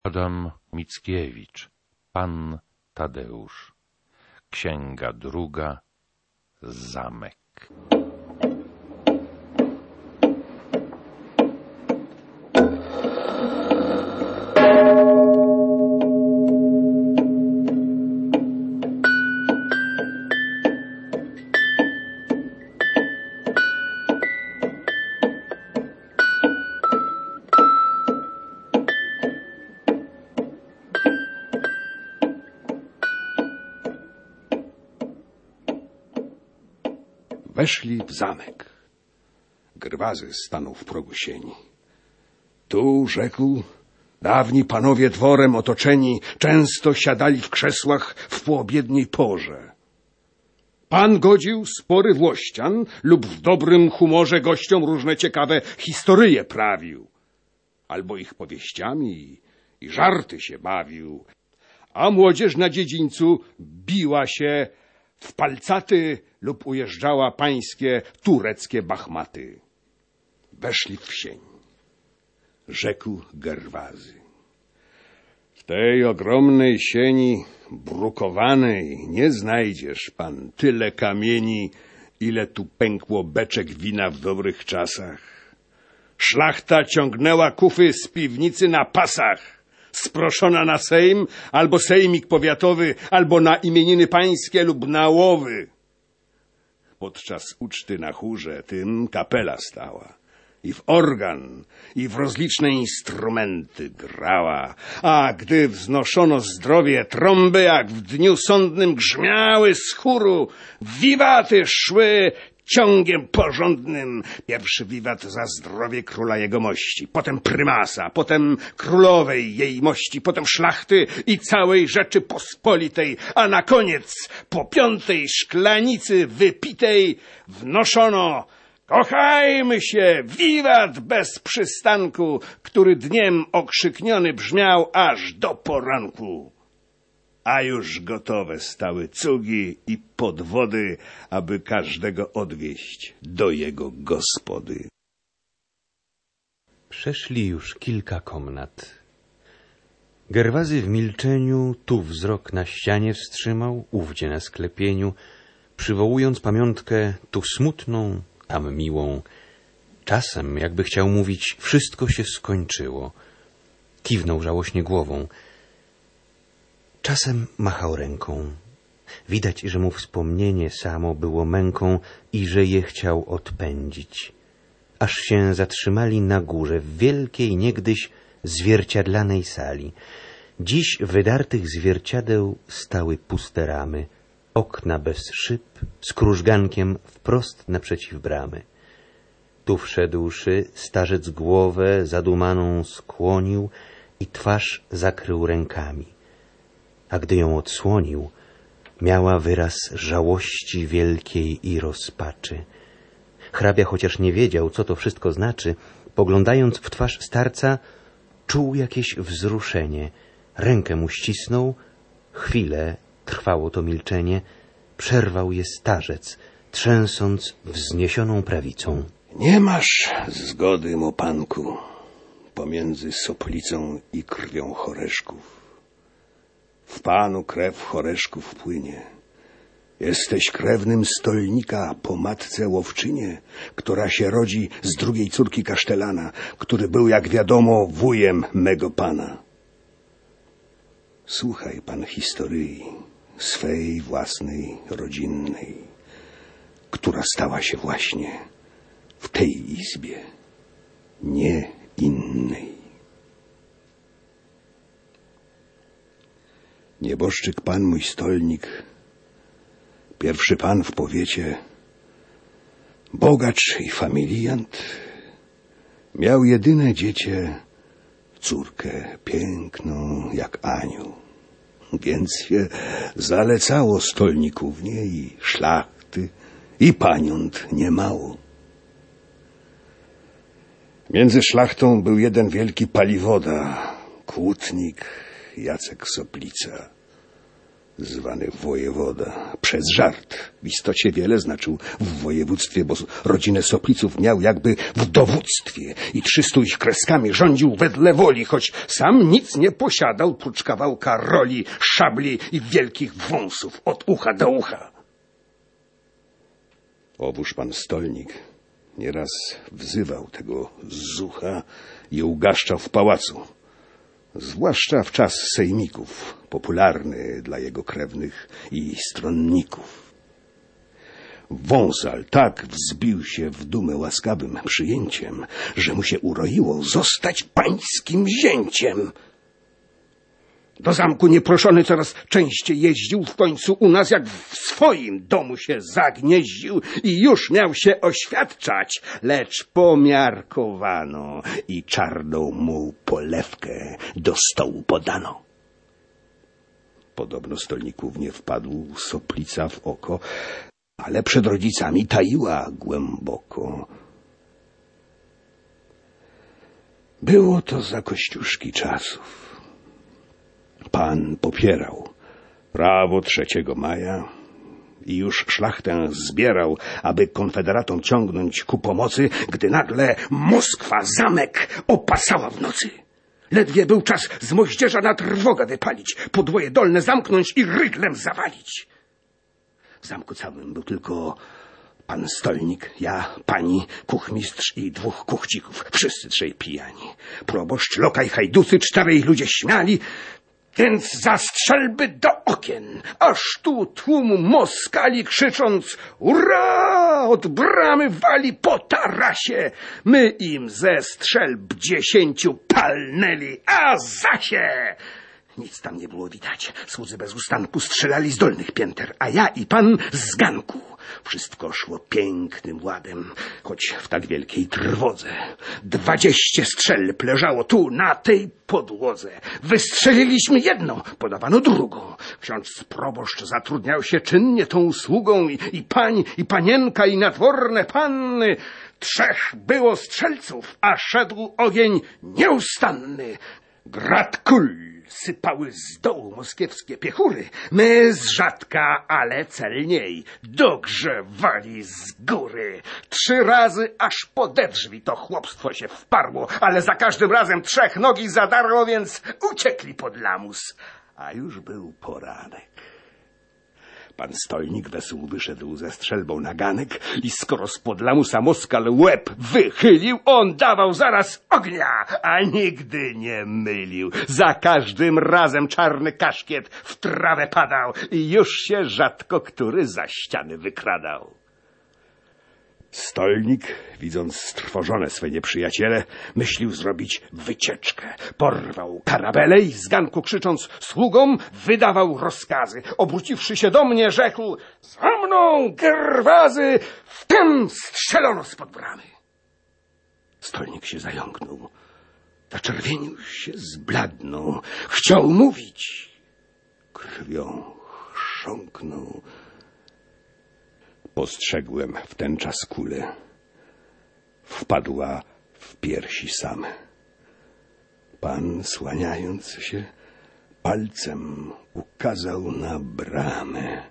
Adam Mickiewicz, Pan Tadeusz. Księga druga. Zamek. Weszli w zamek. Gerwazy stanął w progu sieni. Tu, rzekł, dawni panowie dworem otoczeni często siadali w krzesłach w poobiedniej porze. Pan godził spory włościan lub w dobrym humorze gościom różne ciekawe historyje prawił, albo ich powieściami i żarty się bawił, a młodzież na dziedzińcu biła się w palcaty lub ujeżdżała pańskie tureckie bachmaty. Weszli w sień. Rzekł Gerwazy: w tej ogromnej sieni brukowanej nie znajdziesz pan tyle kamieni, ile tu pękło beczek wina w dobrych czasach. Szlachta ciągnęła kufy z piwnicy na pasach, sproszona na sejm, albo sejmik powiatowy, albo na imieniny pańskie lub na łowy. Podczas uczty na chórze tym kapela stała i w organ, i w rozliczne instrumenty grała, a gdy wznoszono zdrowie, trąby jak w dniu sądnym grzmiały z chóru, wiwaty szły ciągiem porządnym. Pierwszy wiwat za zdrowie króla jegomości, potem prymasa, potem królowej jej mości, potem szlachty i całej Rzeczypospolitej, a na koniec po 5. szklanicy wypitej wnoszono: kochajmy się, wiwat bez przystanku, który dniem okrzykniony brzmiał aż do poranku. A już gotowe stały cugi i podwody, aby każdego odwieźć do jego gospody. Przeszli już kilka komnat. Gerwazy w milczeniu tu wzrok na ścianie wstrzymał, ówdzie na sklepieniu, przywołując pamiątkę tu smutną, tam miłą. Czasem, jakby chciał mówić, wszystko się skończyło. Kiwnął żałośnie głową. Czasem machał ręką. Widać, że mu wspomnienie samo było męką i że je chciał odpędzić. Aż się zatrzymali na górze, w wielkiej niegdyś zwierciadlanej sali. Dziś wydartych zwierciadeł stały puste ramy, okna bez szyb, z krużgankiem wprost naprzeciw bramy. Tu wszedłszy, starzec głowę zadumaną skłonił i twarz zakrył rękami. A gdy ją odsłonił, miała wyraz żałości wielkiej i rozpaczy. Hrabia, chociaż nie wiedział, co to wszystko znaczy, poglądając w twarz starca, czuł jakieś wzruszenie. Rękę mu ścisnął. Chwilę trwało to milczenie. Przerwał je starzec, trzęsąc wzniesioną prawicą. Nie masz zgody, mopanku, pomiędzy soplicą i krwią Choreszków. W panu krew Choreszków płynie. Jesteś krewnym stolnika po matce Łowczynie, która się rodzi z drugiej córki kasztelana, który był, jak wiadomo, wujem mego pana. Słuchaj pan historii swej własnej, rodzinnej, która stała się właśnie w tej izbie, nie innej. Nieboszczyk pan mój stolnik, pierwszy pan w powiecie, bogacz i familiant, miał jedyne dziecię, córkę piękną jak anioł. Więc się zalecało stolnikównie i szlachty i paniąt niemało. Między szlachtą był jeden wielki paliwoda, kłótnik Jacek Soplica. zwany wojewoda, przez żart. W istocie wiele znaczył w województwie, bo rodzinę Sopliców miał jakby w dowództwie i 300 ich kreskami rządził wedle woli, choć sam nic nie posiadał, prócz kawałka roli, szabli i wielkich wąsów od ucha do ucha. Owóż pan Stolnik nieraz wzywał tego zucha i ugaszczał w pałacu, zwłaszcza w czas sejmików, popularny dla jego krewnych i stronników. Wąsal tak wzbił się w dumę łaskawym przyjęciem, że mu się uroiło zostać pańskim zięciem. Do zamku nieproszony coraz częściej jeździł, w końcu u nas jak w swoim domu się zagnieździł i już miał się oświadczać, lecz pomiarkowano i czarną mu polewkę do stołu podano. Podobno stolników nie wpadł soplica w oko, ale przed rodzicami taiła głęboko. Było to za Kościuszki czasów. Pan popierał prawo 3 maja i już szlachtę zbierał, aby konfederatom ciągnąć ku pomocy, gdy nagle Moskwa zamek opasała w nocy. Ledwie był czas z moździerza na trwogę wypalić, podwoje dolne zamknąć i ryglem zawalić. W zamku całym był tylko pan Stolnik, ja, pani, kuchmistrz i 2 kuchcików, wszyscy 3 pijani. Proboszcz, lokaj, hajducy, 4 ludzie śmiali, więc za strzelby do okien, aż tu tłum Moskali krzycząc ura, od bramy wali po tarasie. My im ze strzelb 10 palnęli, a zasie! Nic tam nie było widać. Słudzy bez ustanku strzelali z dolnych pięter, a ja i pan z ganku. Wszystko szło pięknym ładem, choć w tak wielkiej trwodze. 20 strzelb leżało tu, na tej podłodze. Wystrzeliliśmy jedną, podawano drugą. Ksiądz proboszcz zatrudniał się czynnie tą usługą i pań, i panienka, i nadworne panny. 3 było strzelców, a szedł ogień nieustanny. Grad kul sypały z dołu moskiewskie piechury. My z rzadka, ale celniej dogrzewali z góry. 3 razy aż pode drzwi to chłopstwo się wparło, ale za każdym razem 3 nogi zadarło, więc uciekli pod lamus. A już był poranek. Pan Stolnik wesół wyszedł ze strzelbą na ganek i skoro spod lamusa Moskal łeb wychylił, on dawał zaraz ognia, a nigdy nie mylił. Za każdym razem czarny kaszkiet w trawę padał i już się rzadko który za ściany wykradał. Stolnik, widząc strwożone swe nieprzyjaciele, myślił zrobić wycieczkę. Porwał karabelę i z ganku krzycząc sługom wydawał rozkazy. Obróciwszy się do mnie, rzekł: za mną, Gerwazy! Wtem strzelono spod bramy. Stolnik się zająknął. Zaczerwienił się, zbladnął. Chciał mówić. Krwią chrząknął. Postrzegłem w ten czas kulę. Wpadła w piersi same. Pan, słaniając się, palcem ukazał na bramę.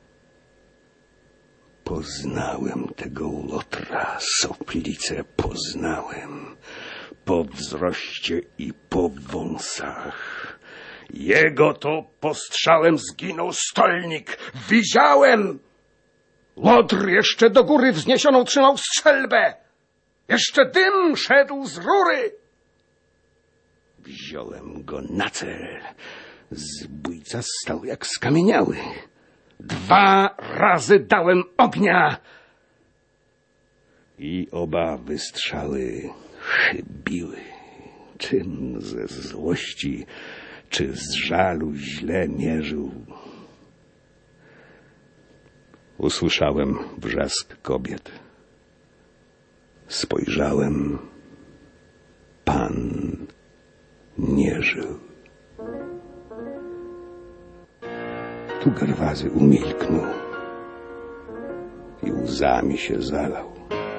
Poznałem tego Łotra, Soplicę poznałem, po wzroście i po wąsach. Jego to postrzałem zginął Stolnik, widziałem! Łotr jeszcze do góry wzniesioną trzymał strzelbę. Jeszcze dym szedł z rury. Wziąłem go na cel. Zbójca stał jak skamieniały. 2 razy dałem ognia. I oba wystrzały chybiły. Czym ze złości, czy z żalu źle mierzył. Usłyszałem wrzask kobiet. Spojrzałem. Pan nie żył. Tu Gerwazy umilknął i łzami się zalał.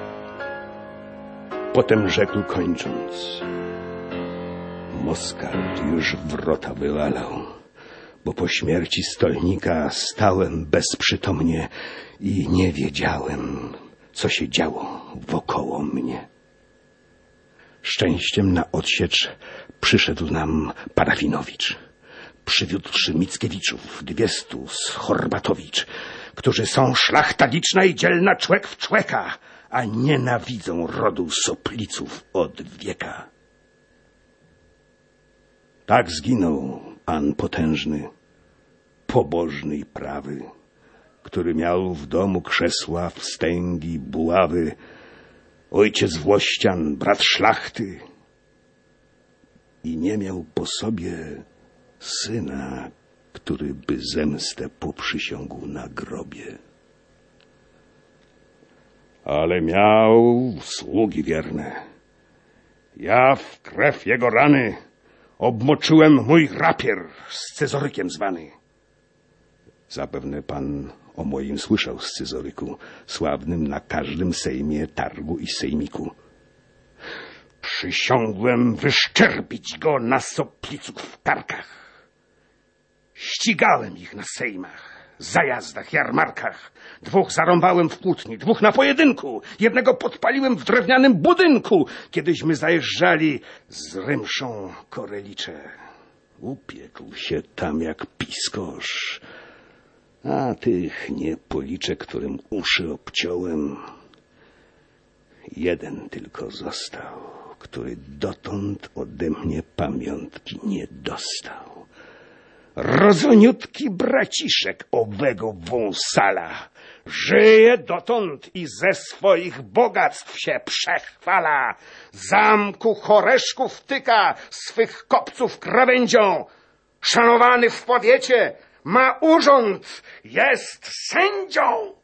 Potem rzekł kończąc: Moskal już wrota wywalał. bo po śmierci stolnika stałem bezprzytomnie i nie wiedziałem, co się działo wokoło mnie. Szczęściem na odsiecz przyszedł nam Parafinowicz, przywiódłszy Mickiewiczów, 200 z Horbatowicz, którzy są szlachta liczna i dzielna człek w człeka, a nienawidzą rodu Sopliców od wieka. Tak zginął pan potężny, pobożny i prawy, który miał w domu krzesła, wstęgi, buławy, ojciec włościan, brat szlachty i nie miał po sobie syna, który by zemstę poprzysiągł na grobie. Ale miał sługi wierne. Ja w krew jego rany obmoczyłem mój rapier scyzorykiem zwany. Zapewne pan o moim słyszał scyzoryku, sławnym na każdym sejmie, targu i sejmiku. Przysiągłem wyszczerbić go na Sopliców w karkach. Ścigałem ich na sejmach, zajazdach, jarmarkach. 2 zarąbałem w kłótni, 2 na pojedynku. 1 podpaliłem w drewnianym budynku, kiedyśmy zajeżdżali z Rymszą Korelicze. Upiekł się tam jak piskosz, a tych nie policzę, którym uszy obciąłem. 1 tylko został, który dotąd ode mnie pamiątki nie dostał. Rozoniutki braciszek owego wąsala żyje dotąd i ze swoich bogactw się przechwala. Zamku Choreszków wtyka swych kopców krawędzią. Szanowany w powiecie, ma urząd, jest sędzią.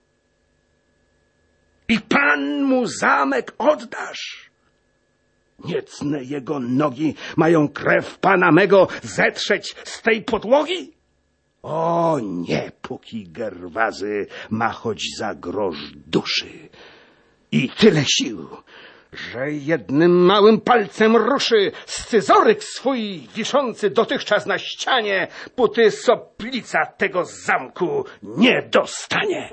I pan mu zamek oddasz. Niecne jego nogi mają krew pana mego zetrzeć z tej podłogi? O nie, póki Gerwazy ma choć za grosz duszy i tyle sił, że 1 małym palcem ruszy scyzoryk swój wiszący dotychczas na ścianie, póty Soplica tego zamku nie dostanie.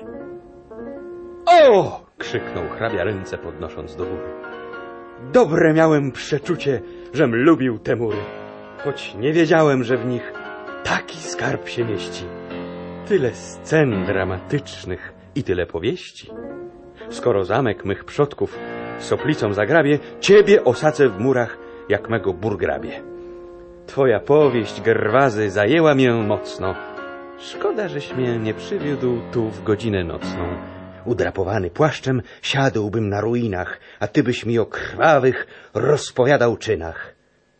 O! Krzyknął hrabia, ręce podnosząc do góry. Dobre miałem przeczucie, żem lubił te mury, choć nie wiedziałem, że w nich taki skarb się mieści. Tyle scen dramatycznych i tyle powieści. Skoro zamek mych przodków Soplicą zagrabie, ciebie osadzę w murach jak mego burgrabie. Twoja powieść, Gerwazy, zajęła mię mocno. Szkoda, żeś mnie nie przywiódł tu w godzinę nocną. Udrapowany płaszczem siadłbym na ruinach, a ty byś mi o krwawych rozpowiadał czynach.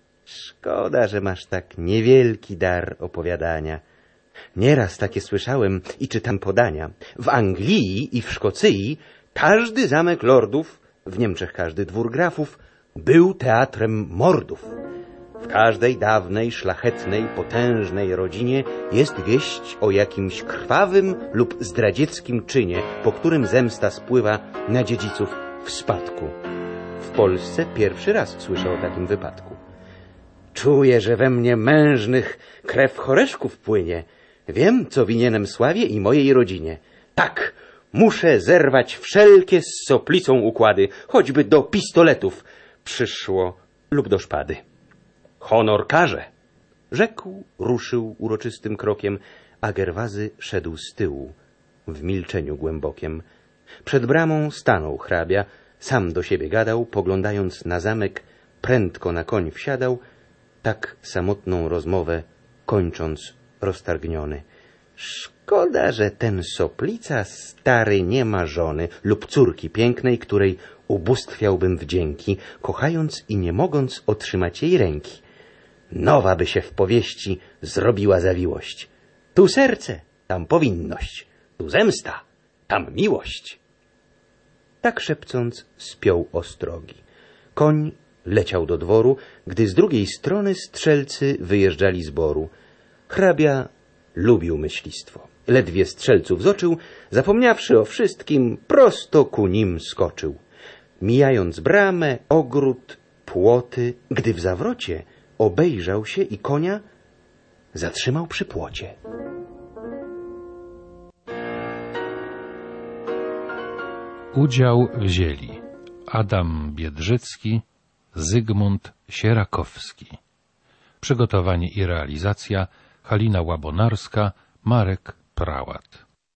Szkoda, że masz tak niewielki dar opowiadania. Nieraz takie słyszałem i czytam podania. W Anglii i w Szkocji każdy zamek lordów, w Niemczech każdy dwór grafów był teatrem mordów. W każdej dawnej, szlachetnej, potężnej rodzinie jest wieść o jakimś krwawym lub zdradzieckim czynie, po którym zemsta spływa na dziedziców w spadku. W Polsce pierwszy raz słyszę o takim wypadku. Czuję, że we mnie mężnych krew Choreszków płynie. Wiem, co winienem sławie i mojej rodzinie. Tak, muszę zerwać wszelkie z Soplicą układy, choćby do pistoletów przyszło lub do szpady. Honor karze! Rzekł, ruszył uroczystym krokiem, a Gerwazy szedł z tyłu, w milczeniu głębokiem. Przed bramą stanął hrabia, sam do siebie gadał, poglądając na zamek, prędko na koń wsiadał, tak samotną rozmowę kończąc roztargniony. Szkoda, że ten Soplica stary nie ma żony lub córki pięknej, której ubóstwiałbym wdzięki, kochając i nie mogąc otrzymać jej ręki. Nowa by się w powieści zrobiła zawiłość. Tu serce, tam powinność, tu zemsta, tam miłość. Tak szepcąc spiął ostrogi. Koń leciał do dworu, gdy z drugiej strony strzelcy wyjeżdżali z boru. Hrabia lubił myślistwo. Ledwie strzelców zoczył, zapomniawszy o wszystkim, prosto ku nim skoczył. Mijając bramę, ogród, płoty, gdy w zawrocie obejrzał się i konia zatrzymał przy płocie. Udział wzięli Adam Biedrzycki, Zygmunt Sierakowski. Przygotowanie i realizacja Halina Łabonarska, Marek Prałat.